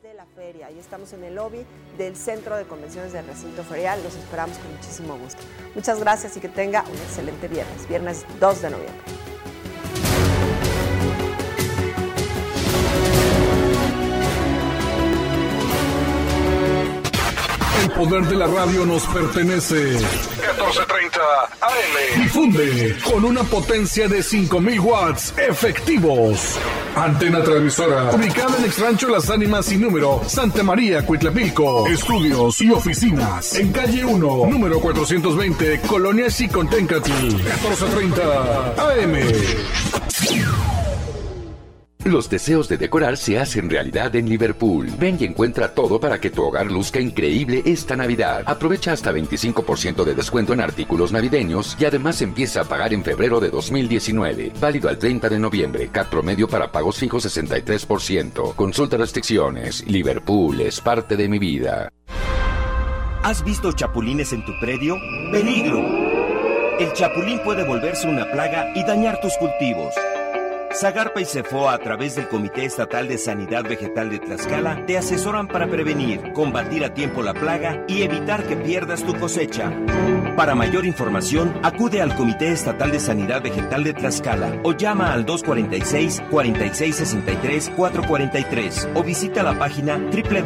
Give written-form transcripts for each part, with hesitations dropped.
de la feria. Y estamos en el lobby del Centro de Convenciones del Recinto Ferial. Los esperamos con muchísimo gusto. Muchas gracias y que tenga un excelente viernes. Viernes 2 de noviembre. El poder de la radio nos pertenece. 1430 AM. Difunde con una potencia de 5,000 watts efectivos. Antena transmisora. Ubicada en Exrancho Las Ánimas y número Santa María, Cuitlapilco. Estudios y oficinas. En calle 1, número 420, Colonia Xiconténcatl. 1430 AM. Los deseos de decorar se hacen realidad en Liverpool. Ven y encuentra todo para que tu hogar luzca increíble esta Navidad. Aprovecha hasta 25% de descuento en artículos navideños y además empieza a pagar en febrero de 2019. Válido al 30 de noviembre. CAT promedio para pagos fijos 63%. Consulta restricciones. Liverpool es parte de mi vida. ¿Has visto chapulines en tu predio? ¡Peligro! El chapulín puede volverse una plaga y dañar tus cultivos. Zagarpa y Cefoa, a través del Comité Estatal de Sanidad Vegetal de Tlaxcala, te asesoran para prevenir, combatir a tiempo la plaga y evitar que pierdas tu cosecha. Para mayor información, acude al Comité Estatal de Sanidad Vegetal de Tlaxcala o llama al 246-4663-443 o visita la página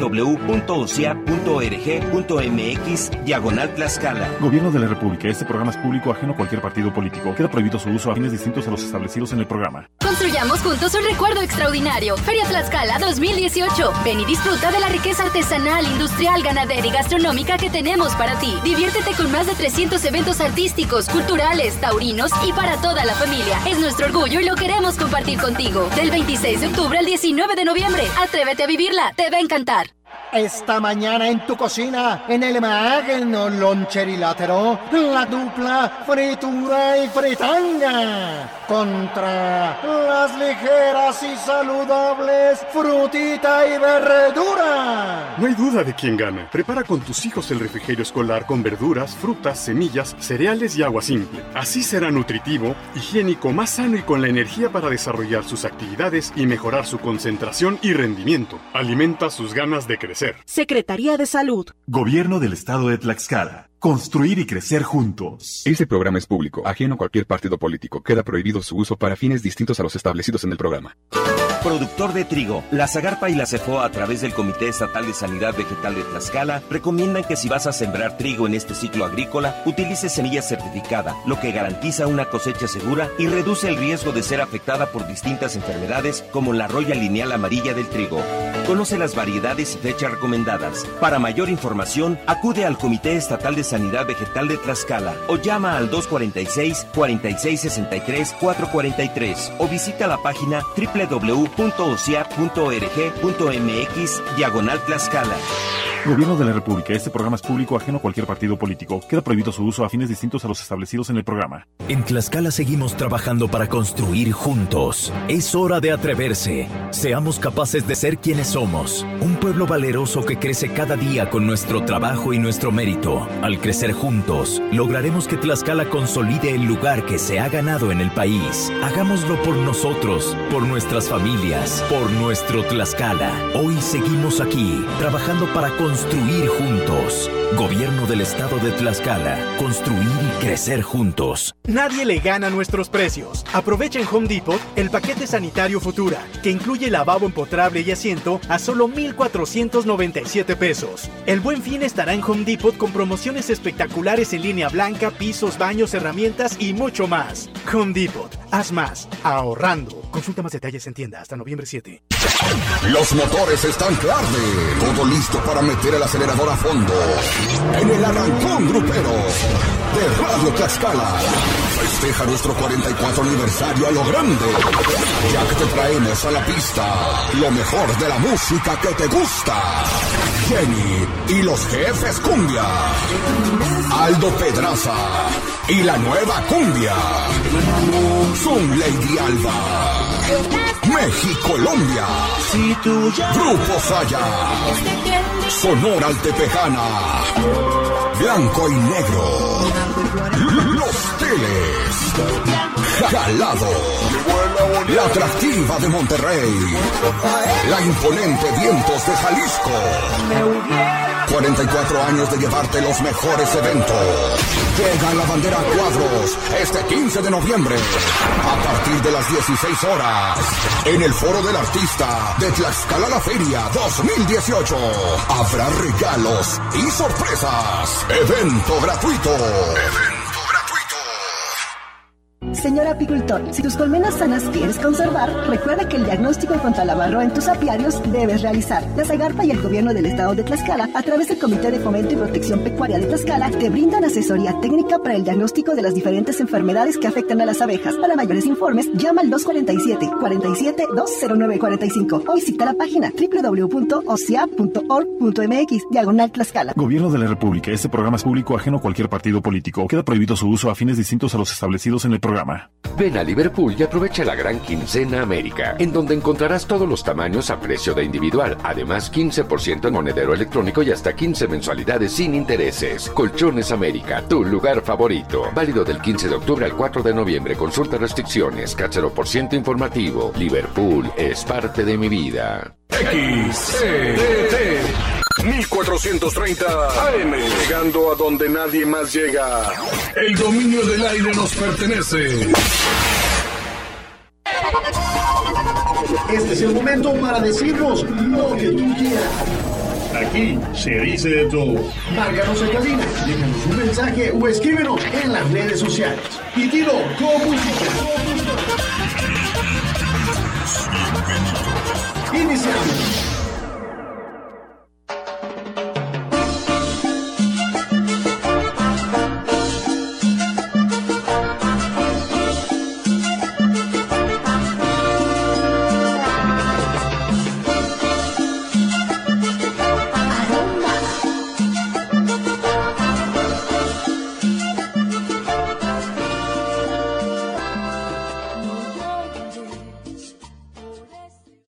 www.ocea.org.mx/Tlaxcala. Gobierno de la República. Este programa es público ajeno a cualquier partido político. Queda prohibido su uso a fines distintos a los establecidos en el programa. Construyamos juntos un recuerdo extraordinario. Feria Tlaxcala 2018. Ven y disfruta de la riqueza artesanal, industrial, ganadera y gastronómica que tenemos para ti. Diviértete con más de 300 eventos artísticos, culturales, taurinos y para toda la familia. Es nuestro orgullo y lo queremos compartir contigo. Del 26 de octubre al 19 de noviembre. Atrévete a vivirla. Te va a encantar. Esta mañana en tu cocina, en el Magno Loncherilátero, la dupla fritura y fritanga contra las ligeras y saludables frutita y verdura. No hay duda de quién gana. Prepara con tus hijos el refrigerio escolar con verduras, frutas, semillas, cereales y agua simple. Así será nutritivo, higiénico, más sano y con la energía para desarrollar sus actividades y mejorar su concentración y rendimiento. Alimenta sus ganas de crecer. Secretaría de Salud. Gobierno del Estado de Tlaxcala. Construir y crecer juntos. Este programa es público, ajeno a cualquier partido político. Queda prohibido su uso para fines distintos a los establecidos en el programa. Productor de trigo, la Zagarpa y la Cefoa, a través del Comité Estatal de Sanidad Vegetal de Tlaxcala, recomiendan que si vas a sembrar trigo en este ciclo agrícola, utilices semilla certificada, lo que garantiza una cosecha segura y reduce el riesgo de ser afectada por distintas enfermedades como la roya lineal amarilla del trigo. Conoce las variedades y fechas recomendadas. Para mayor información, acude al Comité Estatal de Sanidad Vegetal de Tlaxcala o llama al 246-4663-443 o visita la página www.ocea.org.mx/Tlaxcala. Gobierno de la República. Este programa es público ajeno a cualquier partido político. Queda prohibido su uso a fines distintos a los establecidos en el programa. En Tlaxcala seguimos trabajando para construir juntos. Es hora de atreverse. Seamos capaces de ser quienes somos. Un pueblo valeroso que crece cada día con nuestro trabajo y nuestro mérito. Al crecer juntos, lograremos que Tlaxcala consolide el lugar que se ha ganado en el país. Hagámoslo por nosotros, por nuestras familias, por nuestro Tlaxcala. Hoy seguimos aquí, trabajando para construir juntos. Gobierno del Estado de Tlaxcala. Construir y crecer juntos. Nadie le gana a nuestros precios. Aprovecha en Home Depot el paquete sanitario Futura, que incluye lavabo empotrable y asiento a solo 1,497 pesos. El Buen Fin estará en Home Depot con promociones espectaculares en línea blanca, pisos, baños, herramientas y mucho más. Home Depot. Haz más, ahorrando. Consulta más detalles en tienda hasta noviembre 7. Los motores están que arden. Todo listo para meter el acelerador a fondo. En el arrancón grupero de Radio Tlaxcala. Festeja nuestro 44 aniversario a lo grande. Ya que te traemos a la pista lo mejor de la música que te gusta. Jenny y los Jefes Cumbia. Aldo Pedraza y la nueva cumbia. Zoom Lady Alba. México-Colombia. Grupo Saya. Sonora Altepejana. Blanco y negro. Los Teles. Jalado. La atractiva de Monterrey. La imponente Vientos de Jalisco. 44 años de llevarte los mejores eventos. Llega la bandera a cuadros este 15 de noviembre a partir de las 16 horas en el Foro del Artista de Tlaxcala La Feria 2018. Habrá regalos y sorpresas. Evento gratuito. Señor apicultor, si tus colmenas sanas quieres conservar, recuerda que el diagnóstico contra la varroa en tus apiarios debes realizar. La Zagarpa y el gobierno del estado de Tlaxcala, a través del Comité de Fomento y Protección Pecuaria de Tlaxcala, te brindan asesoría técnica para el diagnóstico de las diferentes enfermedades que afectan a las abejas. Para mayores informes, llama al 247-47-20945 o visita la página www.ocea.org.mx/Tlaxcala. Gobierno de la República. Este programa es público ajeno a cualquier partido político. Queda prohibido su uso a fines distintos a los establecidos en el programa. Ven a Liverpool y aprovecha la gran quincena América, en donde encontrarás todos los tamaños a precio de individual. Además, 15% en monedero electrónico y hasta 15 mensualidades sin intereses. Colchones América, tu lugar favorito. Válido del 15 de octubre al 4 de noviembre. Consulta restricciones. Cáchero por ciento informativo. Liverpool es parte de mi vida. XCDT 1430 AM, llegando a donde nadie más llega. El dominio del aire nos pertenece. Este es el momento para decirnos lo que tú quieras. Aquí se dice de todo. Márcanos en cabina, déjanos un mensaje o escríbenos en las redes sociales. Y dilo con música. Iniciamos.